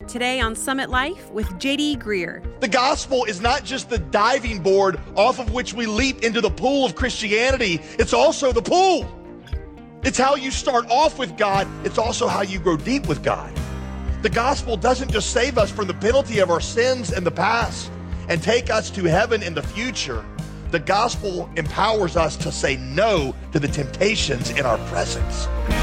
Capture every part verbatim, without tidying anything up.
today on Summit Life with J D Greear. The gospel is not just the diving board off of which we leap into the pool of Christianity. It's also the pool. It's how you start off with God. It's also how you grow deep with God. The gospel doesn't just save us from the penalty of our sins in the past and take us to heaven in the future. The gospel empowers us to say no to the temptations in our presence.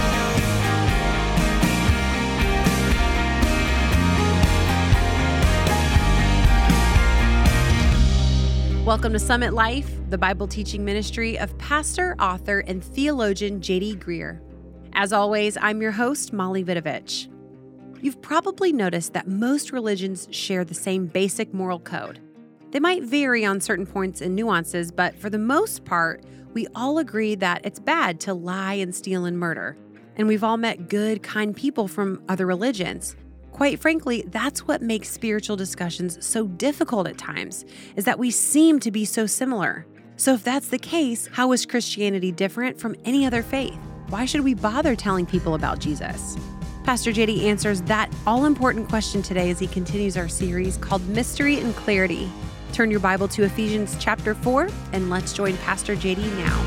Welcome to Summit Life, the Bible teaching ministry of pastor, author, and theologian J D Greear. As always, I'm your host, Molly Vidovich. You've probably noticed that most religions share the same basic moral code. They might vary on certain points and nuances, but for the most part, we all agree that it's bad to lie and steal and murder. And we've all met good, kind people from other religions. Quite frankly, that's what makes spiritual discussions so difficult at times, is that we seem to be so similar. So if that's the case, how is Christianity different from any other faith? Why should we bother telling people about Jesus? Pastor J D answers that all-important question today as he continues our series called Mystery and Clarity. Turn your Bible to Ephesians chapter four, and let's join Pastor J D now.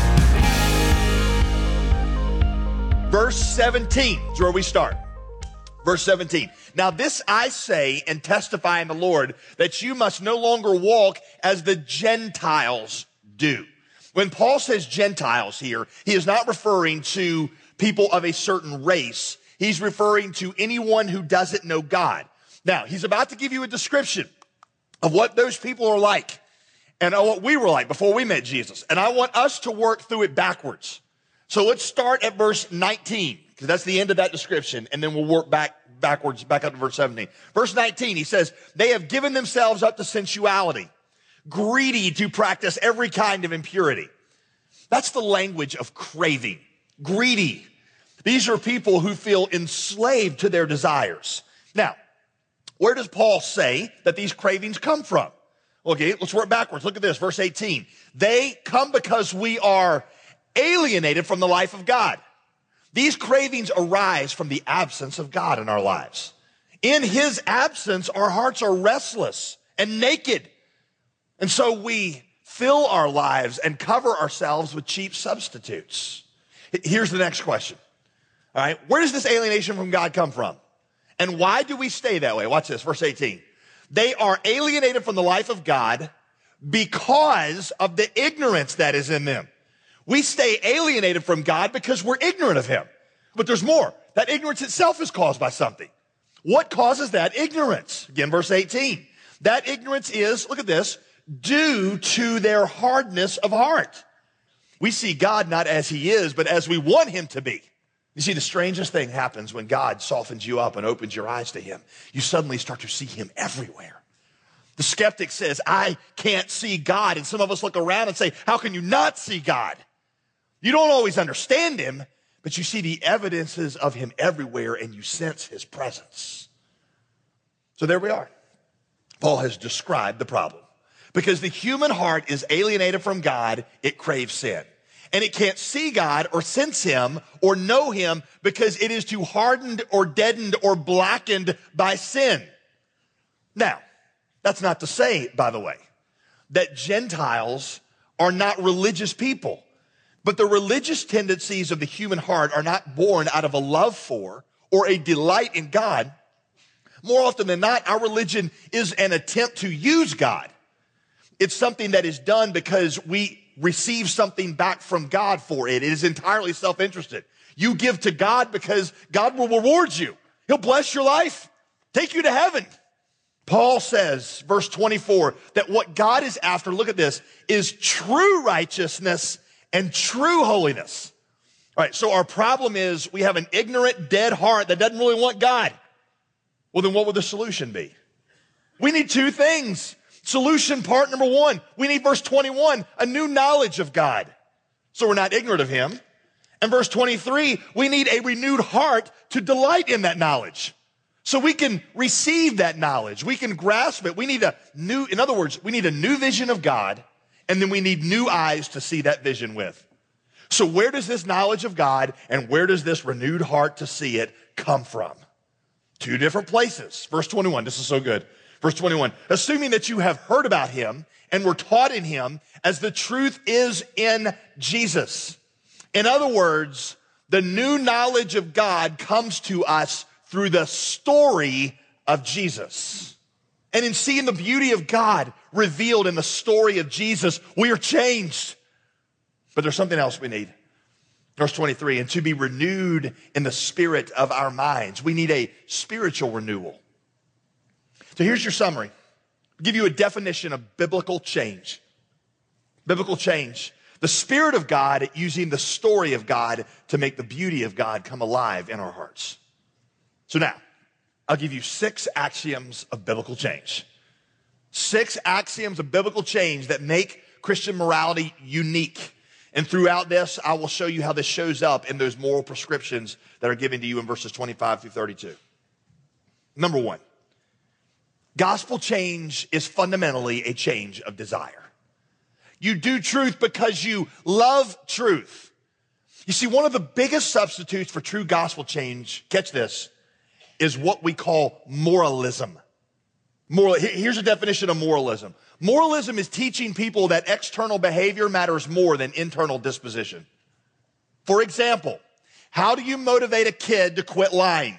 Verse seventeen is where we start. Verse seventeen. Now this I say and testify in the Lord, that you must no longer walk as the Gentiles do. When Paul says Gentiles here, he is not referring to people of a certain race. He's referring to anyone who doesn't know God. Now, he's about to give you a description of what those people are like and what we were like before we met Jesus. And I want us to work through it backwards. So let's start at verse nineteen. Because that's the end of that description, and then we'll work back backwards, back up to verse seventeen. Verse nineteen, he says, they have given themselves up to sensuality, greedy to practice every kind of impurity. That's the language of craving, greedy. These are people who feel enslaved to their desires. Now, where does Paul say that these cravings come from? Okay, let's work backwards. Look at this, verse eighteen. They come because we are alienated from the life of God. These cravings arise from the absence of God in our lives. In his absence, our hearts are restless and naked. And so we fill our lives and cover ourselves with cheap substitutes. Here's the next question. All right, where does this alienation from God come from? And why do we stay that way? Watch this, verse eighteen. They are alienated from the life of God because of the ignorance that is in them. We stay alienated from God because we're ignorant of him. But there's more. That ignorance itself is caused by something. What causes that ignorance? Again, verse eighteen. That ignorance is, look at this, due to their hardness of heart. We see God not as he is, but as we want him to be. You see, the strangest thing happens when God softens you up and opens your eyes to him. You suddenly start to see him everywhere. The skeptic says, I can't see God. And some of us look around and say, how can you not see God? You don't always understand him, but you see the evidences of him everywhere and you sense his presence. So there we are. Paul has described the problem. Because the human heart is alienated from God, it craves sin. And it can't see God or sense him or know him because it is too hardened or deadened or blackened by sin. Now, that's not to say, by the way, that Gentiles are not religious people. But the religious tendencies of the human heart are not born out of a love for or a delight in God. More often than not, our religion is an attempt to use God. It's something that is done because we receive something back from God for it. It is entirely self-interested. You give to God because God will reward you. He'll bless your life, take you to heaven. Paul says, verse twenty-four, that what God is after, look at this, is true righteousness and true holiness. All right, so our problem is we have an ignorant, dead heart that doesn't really want God. Well, then what would the solution be? We need two things. Solution part number one, we need verse twenty-one, a new knowledge of God. So we're not ignorant of him. And verse twenty-three, we need a renewed heart to delight in that knowledge. So we can receive that knowledge. We can grasp it. We need a new, in other words, we need a new vision of God. And then we need new eyes to see that vision with. So where does this knowledge of God and where does this renewed heart to see it come from? Two different places. Verse twenty-one, this is so good. Verse twenty-one, assuming that you have heard about him and were taught in him as the truth is in Jesus. In other words, the new knowledge of God comes to us through the story of Jesus. And in seeing the beauty of God revealed in the story of Jesus, we are changed. But there's something else we need. Verse twenty-three, and to be renewed in the spirit of our minds. We need a spiritual renewal. So here's your summary. I'll give you a definition of biblical change. Biblical change. The Spirit of God using the story of God to make the beauty of God come alive in our hearts. So now, I'll give you six axioms of biblical change. Six axioms of biblical change that make Christian morality unique. And throughout this, I will show you how this shows up in those moral prescriptions that are given to you in verses twenty-five through thirty-two. Number one, gospel change is fundamentally a change of desire. You do truth because you love truth. You see, one of the biggest substitutes for true gospel change, catch this, is what we call moralism. Moral, here's a definition of moralism. Moralism is teaching people that external behavior matters more than internal disposition. For example, how do you motivate a kid to quit lying?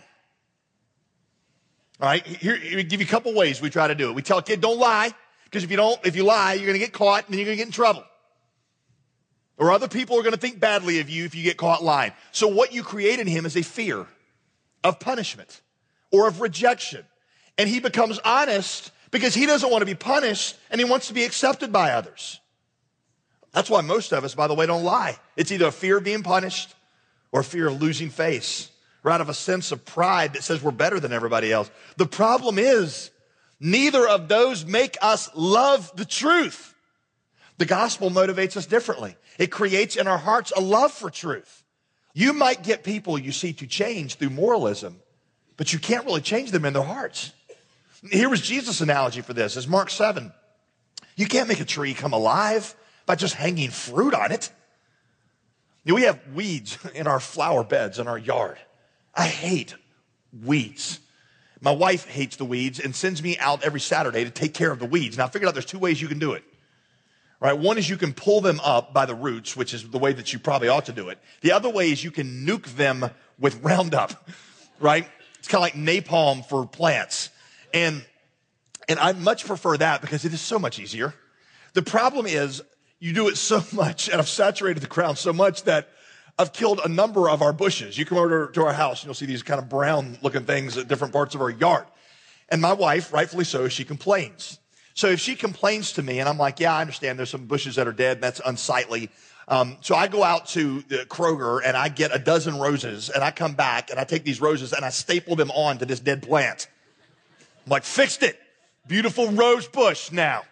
All right, here, here we give you a couple ways we try to do it. We tell a kid, don't lie, because if you don't, if you lie, you're going to get caught and then you're going to get in trouble. Or other people are going to think badly of you if you get caught lying. So what you create in him is a fear of punishment or of rejection. And he becomes honest because he doesn't want to be punished and he wants to be accepted by others. That's why most of us, by the way, don't lie. It's either a fear of being punished or a fear of losing face, or out of a sense of pride that says we're better than everybody else. The problem is neither of those make us love the truth. The gospel motivates us differently. It creates in our hearts a love for truth. You might get people you see to change through moralism, but you can't really change them in their hearts. Here was Jesus' analogy for this, is Mark seven. You can't make a tree come alive by just hanging fruit on it. You know, we have weeds in our flower beds in our yard. I hate weeds. My wife hates the weeds and sends me out every Saturday to take care of the weeds. Now, I figured out there's two ways you can do it. Right? One is you can pull them up by the roots, which is the way that you probably ought to do it. The other way is you can nuke them with Roundup, right? It's kind of like napalm for plants. And, and I much prefer that because it is so much easier. The problem is you do it so much, and I've saturated the ground so much that I've killed a number of our bushes. You come over to our house and you'll see these kind of brown looking things at different parts of our yard. And my wife, rightfully so, she complains. So if she complains to me and I'm like, yeah, I understand there's some bushes that are dead and that's unsightly. Um, so I go out to the Kroger and I get a dozen roses and I come back and I take these roses and I staple them on to this dead plant. I'm like, fixed it. Beautiful rose bush now.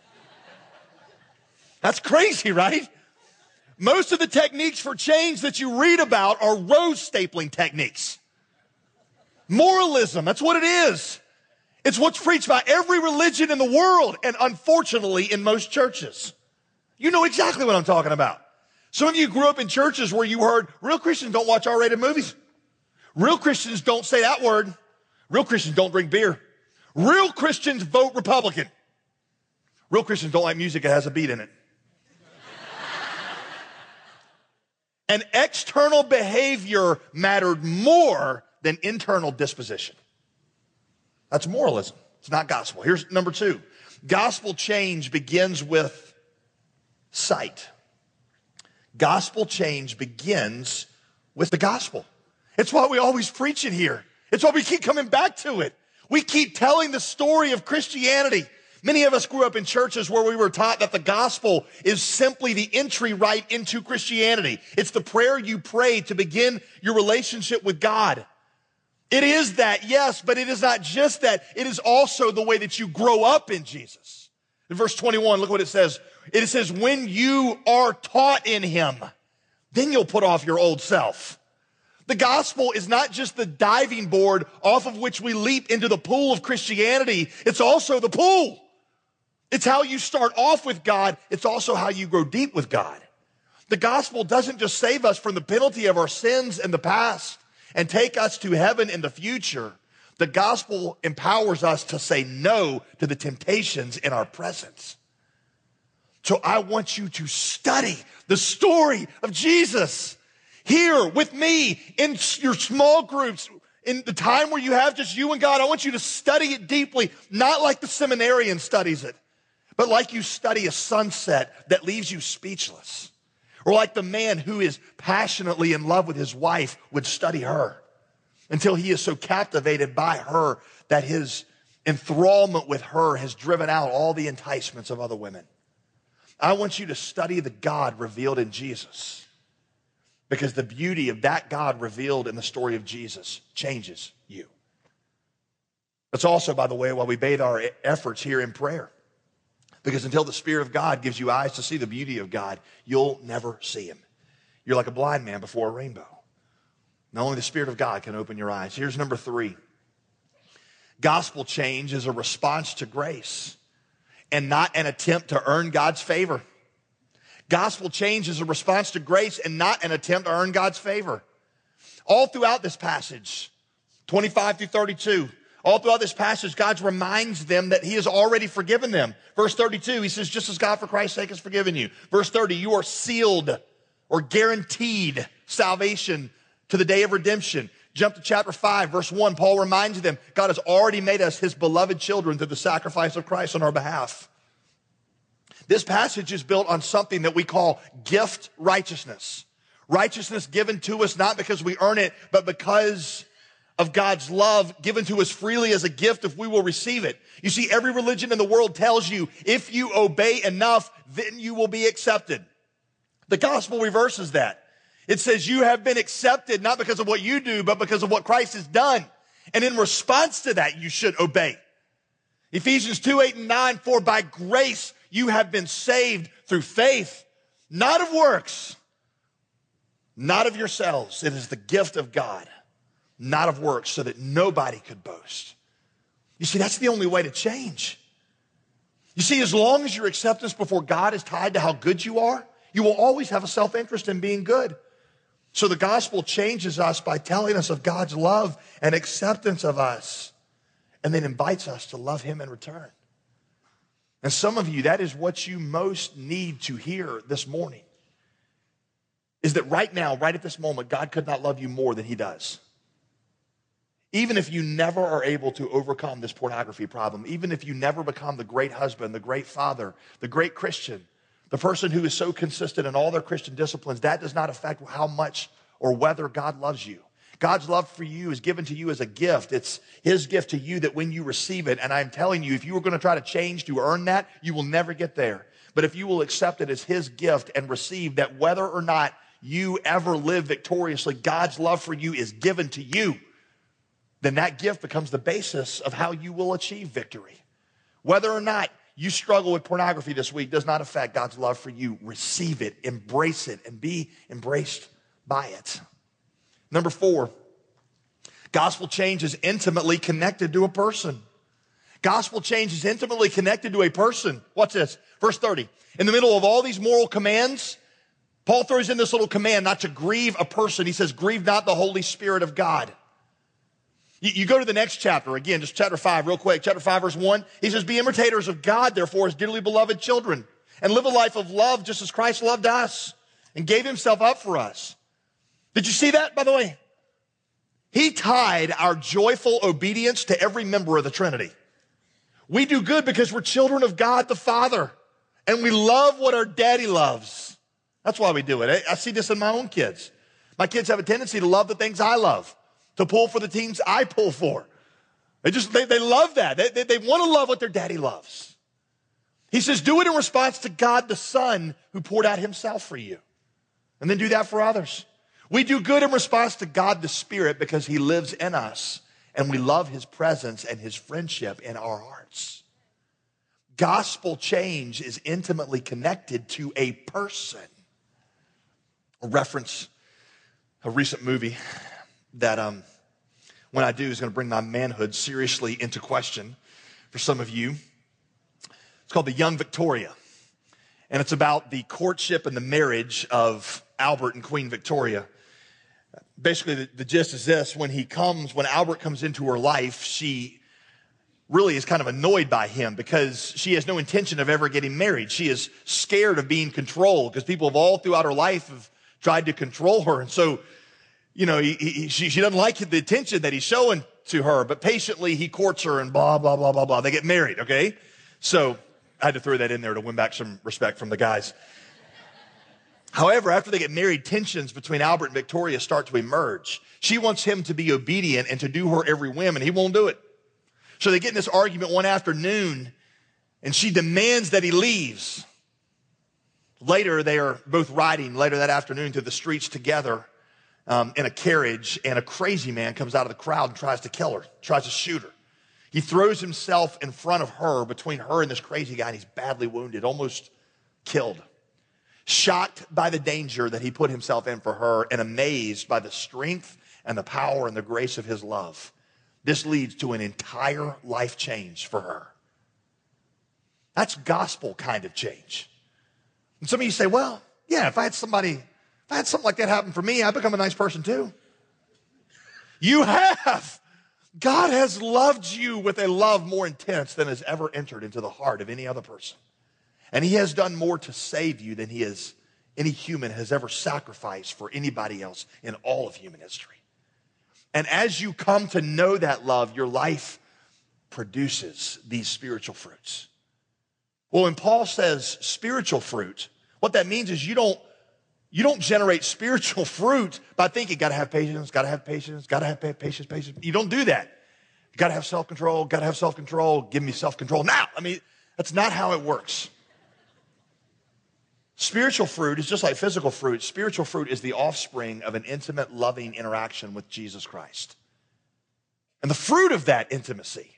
That's crazy, right? Most of the techniques for change that you read about are rose stapling techniques. Moralism, that's what it is. It's what's preached by every religion in the world, and unfortunately in most churches. You know exactly what I'm talking about. Some of you grew up in churches where you heard real Christians don't watch R-rated movies. Real Christians don't say that word. Real Christians don't drink beer. Real Christians vote Republican. Real Christians don't like music that has a beat in it. And external behavior mattered more than internal disposition. That's moralism. It's not gospel. Here's number two. Gospel change begins with sight. Gospel change begins with the gospel. It's why we always preach it here. It's why we keep coming back to it. We keep telling the story of Christianity. Many of us grew up in churches where we were taught that the gospel is simply the entry right into Christianity. It's the prayer you pray to begin your relationship with God. It is that, yes, but it is not just that. It is also the way that you grow up in Jesus. In verse twenty-one, look what it says. It says, when you are taught in him, then you'll put off your old self. The gospel is not just the diving board off of which we leap into the pool of Christianity. It's also the pool. It's how you start off with God. It's also how you grow deep with God. The gospel doesn't just save us from the penalty of our sins in the past and take us to heaven in the future. The gospel empowers us to say no to the temptations in our presence. So I want you to study the story of Jesus here with me in your small groups, in the time where you have just you and God. I want you to study it deeply, not like the seminarian studies it, but like you study a sunset that leaves you speechless. Or like the man who is passionately in love with his wife would study her until he is so captivated by her that his enthrallment with her has driven out all the enticements of other women. I want you to study the God revealed in Jesus, because the beauty of that God revealed in the story of Jesus changes you. That's also, by the way, why we bathe our efforts here in prayer. Because until the Spirit of God gives you eyes to see the beauty of God, you'll never see him. You're like a blind man before a rainbow. Not only the Spirit of God can open your eyes. Here's number three. Gospel change is a response to grace and not an attempt to earn God's favor. Gospel change is a response to grace and not an attempt to earn God's favor. All throughout this passage, twenty-five through thirty-two, all throughout this passage, God reminds them that he has already forgiven them. Verse thirty-two, he says, just as God for Christ's sake has forgiven you. Verse thirty, you are sealed or guaranteed salvation to the day of redemption. Jump to chapter five, verse one, Paul reminds them, God has already made us his beloved children through the sacrifice of Christ on our behalf. This passage is built on something that we call gift righteousness. Righteousness given to us not because we earn it, but because of God's love given to us freely as a gift if we will receive it. You see, every religion in the world tells you if you obey enough, then you will be accepted. The gospel reverses that. It says you have been accepted not because of what you do, but because of what Christ has done. And in response to that, you should obey. Ephesians two, eight, and nine, for by grace you have been saved through faith, not of works, not of yourselves. It is the gift of God, not of works, so that nobody could boast. You see, that's the only way to change. You see, as long as your acceptance before God is tied to how good you are, you will always have a self-interest in being good. So the gospel changes us by telling us of God's love and acceptance of us, and then invites us to love him in return. And some of you, that is what you most need to hear this morning, is that right now, right at this moment, God could not love you more than he does. Even if you never are able to overcome this pornography problem, even if you never become the great husband, the great father, the great Christian, the person who is so consistent in all their Christian disciplines, that does not affect how much or whether God loves you. God's love for you is given to you as a gift. It's his gift to you that when you receive it, and I'm telling you, if you were going to try to change to earn that, you will never get there. But if you will accept it as his gift and receive that, whether or not you ever live victoriously, God's love for you is given to you, then that gift becomes the basis of how you will achieve victory. Whether or not you struggle with pornography this week does not affect God's love for you. Receive it, embrace it, and be embraced by it. Number four, gospel change is intimately connected to a person. Gospel change is intimately connected to a person. Watch this, verse thirty. In the middle of all these moral commands, Paul throws in this little command not to grieve a person. He says, grieve not the Holy Spirit of God. You, you go to the next chapter, again, just chapter five, real quick. Chapter five, verse one. He says, be imitators of God, therefore, as dearly beloved children, and live a life of love just as Christ loved us and gave himself up for us. Did you see that, by the way? He tied our joyful obedience to every member of the Trinity. We do good because we're children of God the Father, and we love what our daddy loves. That's why we do it. I see this in my own kids. My kids have a tendency to love the things I love, to pull for the teams I pull for. They just, they, they love that. They, they, they want to love what their daddy loves. He says, do it in response to God the Son who poured out himself for you. And then do that for others. We do good in response to God the Spirit because he lives in us and we love his presence and his friendship in our hearts. Gospel change is intimately connected to a person. A reference, a recent movie that um, when I do is going to bring my manhood seriously into question for some of you. It's called The Young Victoria. And it's about the courtship and the marriage of Albert and Queen Victoria. Basically, the, the gist is this. When he comes, when Albert comes into her life, she really is kind of annoyed by him because she has no intention of ever getting married. She is scared of being controlled because people have all throughout her life have tried to control her. And so, you know, he, he, she, she doesn't like the attention that he's showing to her, but patiently he courts her and blah, blah, blah, blah, blah. They get married, okay? So I had to throw that in there to win back some respect from the guys. However, after they get married, tensions between Albert and Victoria start to emerge. She wants him to be obedient and to do her every whim, and he won't do it. So they get in this argument one afternoon, and she demands that he leaves. Later, they are both riding later that afternoon through the streets together um, in a carriage, and a crazy man comes out of the crowd and tries to kill her, tries to shoot her. He throws himself in front of her, between her and this crazy guy, and he's badly wounded, almost killed. Shocked by the danger that he put himself in for her and amazed by the strength and the power and the grace of his love, this leads to an entire life change for her. That's gospel kind of change. And some of you say, well, yeah, if I had somebody, if I had something like that happen for me, I'd become a nice person too. You have. God has loved you with a love more intense than has ever entered into the heart of any other person. And he has done more to save you than he has, any human has ever sacrificed for anybody else in all of human history. And as you come to know that love, your life produces these spiritual fruits. Well, when Paul says spiritual fruit, what that means is you don't, you don't generate spiritual fruit by thinking, gotta have patience, gotta have patience, gotta have patience, patience. You don't do that. You gotta have self-control, gotta have self-control, give me self-control now. I mean, that's not how it works. Spiritual fruit is just like physical fruit. Spiritual fruit is the offspring of an intimate, loving interaction with Jesus Christ. And the fruit of that intimacy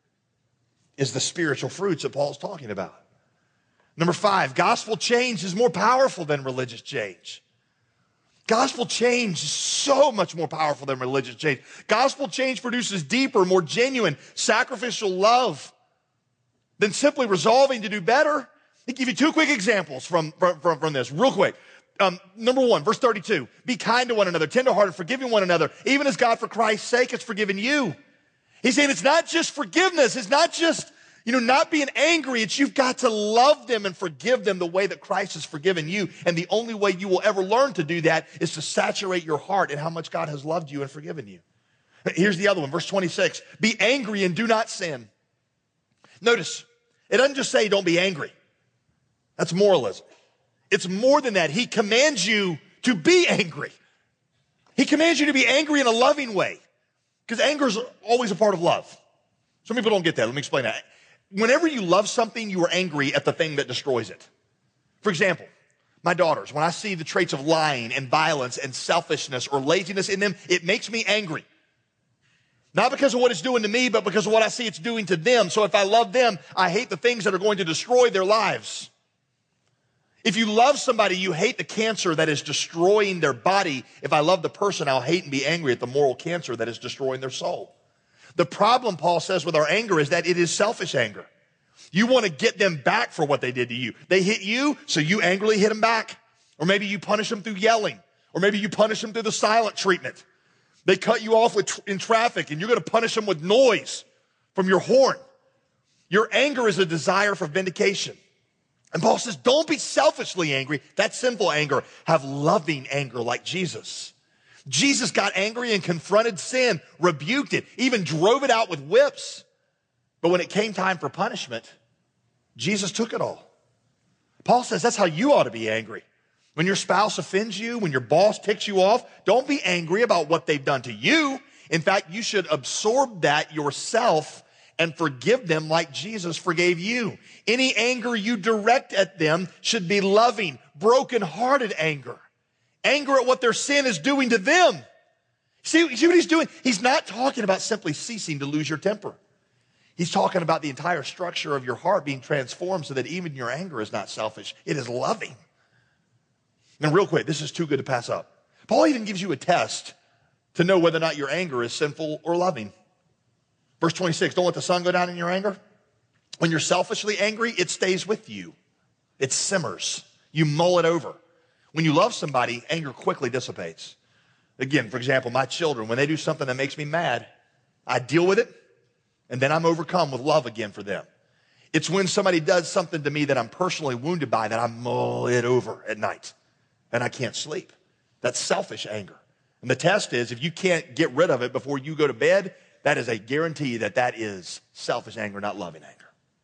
is the spiritual fruits that Paul's talking about. Number five, gospel change is more powerful than religious change. Gospel change is so much more powerful than religious change. Gospel change produces deeper, more genuine, sacrificial love than simply resolving to do better. I'll give you two quick examples from, from, from this, real quick. Um, number one, verse thirty-two, be kind to one another, tenderhearted, forgiving one another, even as God for Christ's sake has forgiven you. He's saying it's not just forgiveness. It's not just, you know, not being angry. It's you've got to love them and forgive them the way that Christ has forgiven you. And the only way you will ever learn to do that is to saturate your heart in how much God has loved you and forgiven you. Here's the other one, verse twenty-six, be angry and do not sin. Notice, it doesn't just say don't be angry. That's moralism. It's more than that. He commands you to be angry. He commands you to be angry in a loving way, because anger is always a part of love. Some people don't get that. Let me explain that. Whenever you love something, you are angry at the thing that destroys it. For example, my daughters, when I see the traits of lying and violence and selfishness or laziness in them, it makes me angry. Not because of what it's doing to me, but because of what I see it's doing to them. So if I love them, I hate the things that are going to destroy their lives. If you love somebody, you hate the cancer that is destroying their body. If I love the person, I'll hate and be angry at the moral cancer that is destroying their soul. The problem, Paul says, with our anger is that it is selfish anger. You want to get them back for what they did to you. They hit you, so you angrily hit them back. Or maybe you punish them through yelling. Or maybe you punish them through the silent treatment. They cut you off with, in traffic, and you're going to punish them with noise from your horn. Your anger is a desire for vindication. And Paul says, don't be selfishly angry. That's sinful anger. Have loving anger like Jesus. Jesus got angry and confronted sin, rebuked it, even drove it out with whips. But when it came time for punishment, Jesus took it all. Paul says that's how you ought to be angry. When your spouse offends you, when your boss ticks you off, don't be angry about what they've done to you. In fact, you should absorb that yourself and forgive them like Jesus forgave you. Any anger you direct at them should be loving, broken-hearted anger. Anger at what their sin is doing to them. See, see what he's doing? He's not talking about simply ceasing to lose your temper. He's talking about the entire structure of your heart being transformed so that even your anger is not selfish. It is loving. Now, real quick, this is too good to pass up. Paul even gives you a test to know whether or not your anger is sinful or loving. Verse twenty-six, don't let the sun go down in your anger. When you're selfishly angry, it stays with you. It simmers. You mull it over. When you love somebody, anger quickly dissipates. Again, for example, my children, when they do something that makes me mad, I deal with it, and then I'm overcome with love again for them. It's when somebody does something to me that I'm personally wounded by that I mull it over at night, and I can't sleep. That's selfish anger. And the test is, if you can't get rid of it before you go to bed, that is a guarantee that that is selfish anger, not loving anger.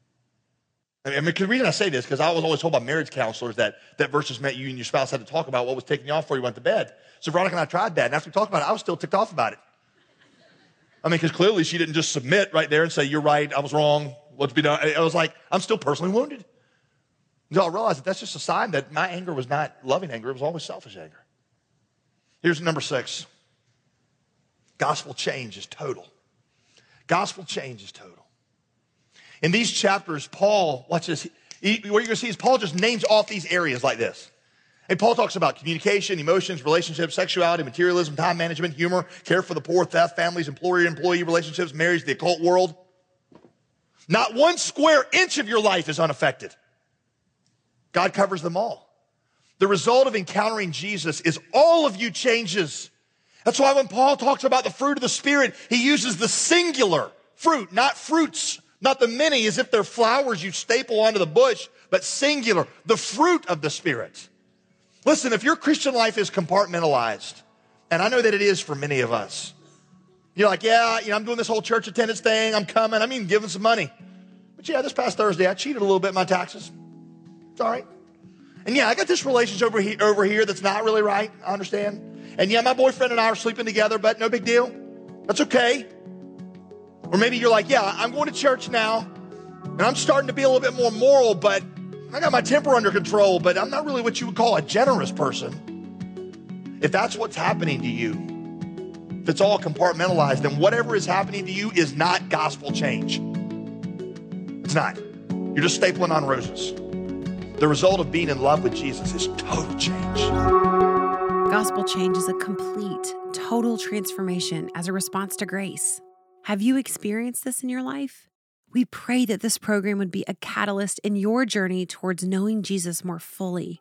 I mean, the reason I say this, because I was always told by marriage counselors that, that verses meant you and your spouse had to talk about what was taking you off before you went to bed. So Veronica and I tried that, and after we talked about it, I was still ticked off about it. I mean, because clearly she didn't just submit right there and say, you're right, I was wrong, what's be done. I was like, I'm still personally wounded. Until I realized that that's just a sign that my anger was not loving anger, it was always selfish anger. Here's number six. Gospel change is total. Gospel change is total. In these chapters, Paul, watch this, he, what you're going to see is Paul just names off these areas like this. And Paul talks about communication, emotions, relationships, sexuality, materialism, time management, humor, care for the poor, theft, families, employer-employee relationships, marriage, the occult world. Not one square inch of your life is unaffected. God covers them all. The result of encountering Jesus is all of you changes. That's why when Paul talks about the fruit of the Spirit, he uses the singular fruit, not fruits. Not the many as if they're flowers you staple onto the bush, but singular, the fruit of the Spirit. Listen, if your Christian life is compartmentalized, and I know that it is for many of us, you're like, yeah, you know, I'm doing this whole church attendance thing, I'm coming, I'm even giving some money. But yeah, this past Thursday, I cheated a little bit in my taxes. It's all right. And yeah, I got this relationship over here, over here that's not really right, I understand. And yeah, my boyfriend and I are sleeping together, but no big deal. That's okay. Or maybe you're like, yeah, I'm going to church now, and I'm starting to be a little bit more moral, but I got my temper under control, but I'm not really what you would call a generous person. If that's what's happening to you, if it's all compartmentalized, then whatever is happening to you is not gospel change. It's not. You're just stapling on roses. The result of being in love with Jesus is total change. Gospel change is a complete, total transformation as a response to grace. Have you experienced this in your life? We pray that this program would be a catalyst in your journey towards knowing Jesus more fully.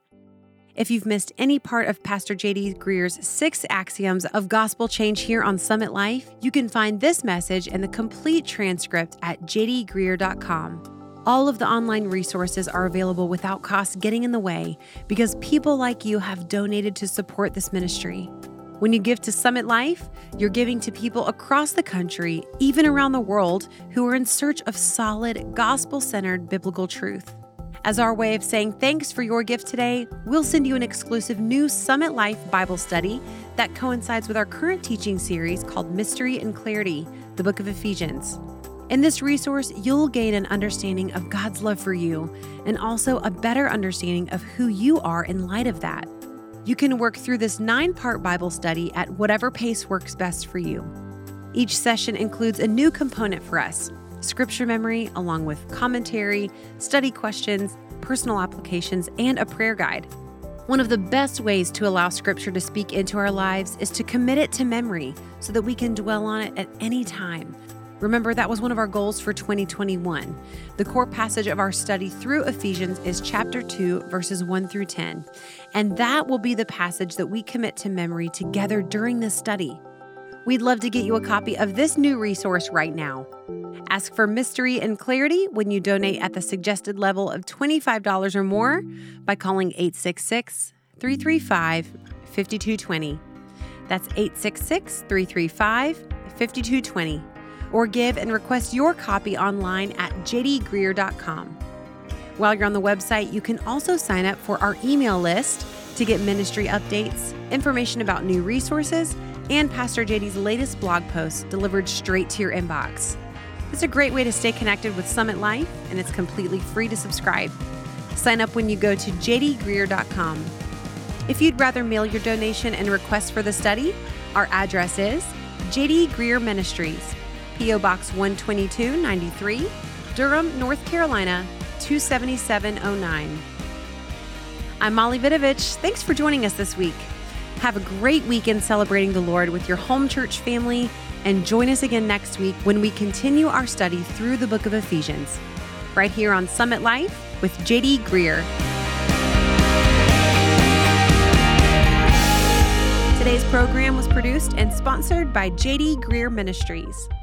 If you've missed any part of Pastor J D Greer's six axioms of gospel change here on Summit Life, you can find this message and the complete transcript at j d greer dot com. All of the online resources are available without cost getting in the way because people like you have donated to support this ministry. When you give to Summit Life, you're giving to people across the country, even around the world, who are in search of solid, gospel-centered biblical truth. As our way of saying thanks for your gift today, we'll send you an exclusive new Summit Life Bible study that coincides with our current teaching series called Mystery and Clarity, the Book of Ephesians. In this resource, you'll gain an understanding of God's love for you and also a better understanding of who you are in light of that. You can work through this nine-part Bible study at whatever pace works best for you. Each session includes a new component for us, scripture memory, along with commentary, study questions, personal applications, and a prayer guide. One of the best ways to allow scripture to speak into our lives is to commit it to memory so that we can dwell on it at any time. Remember, that was one of our goals for twenty twenty-one. The core passage of our study through Ephesians is chapter two, verses one through ten. And that will be the passage that we commit to memory together during this study. We'd love to get you a copy of this new resource right now. Ask for Mystery and Clarity when you donate at the suggested level of twenty-five dollars or more by calling eight six six, three three five, five two two zero. That's eight six six, three three five, five two two zero. Or give and request your copy online at j d greer dot com. While you're on the website, you can also sign up for our email list to get ministry updates, information about new resources, and Pastor J D's latest blog posts delivered straight to your inbox. It's a great way to stay connected with Summit Life, and it's completely free to subscribe. Sign up when you go to j d greer dot com. If you'd rather mail your donation and request for the study, our address is J D Greer Ministries, P O Box one twenty-two ninety-three, Durham, North Carolina, two seven seven oh nine. I'm Molly Vidovich. Thanks for joining us this week. Have a great weekend celebrating the Lord with your home church family, and join us again next week when we continue our study through the book of Ephesians, right here on Summit Life with J D Greer. Today's program was produced and sponsored by J D Greer Ministries.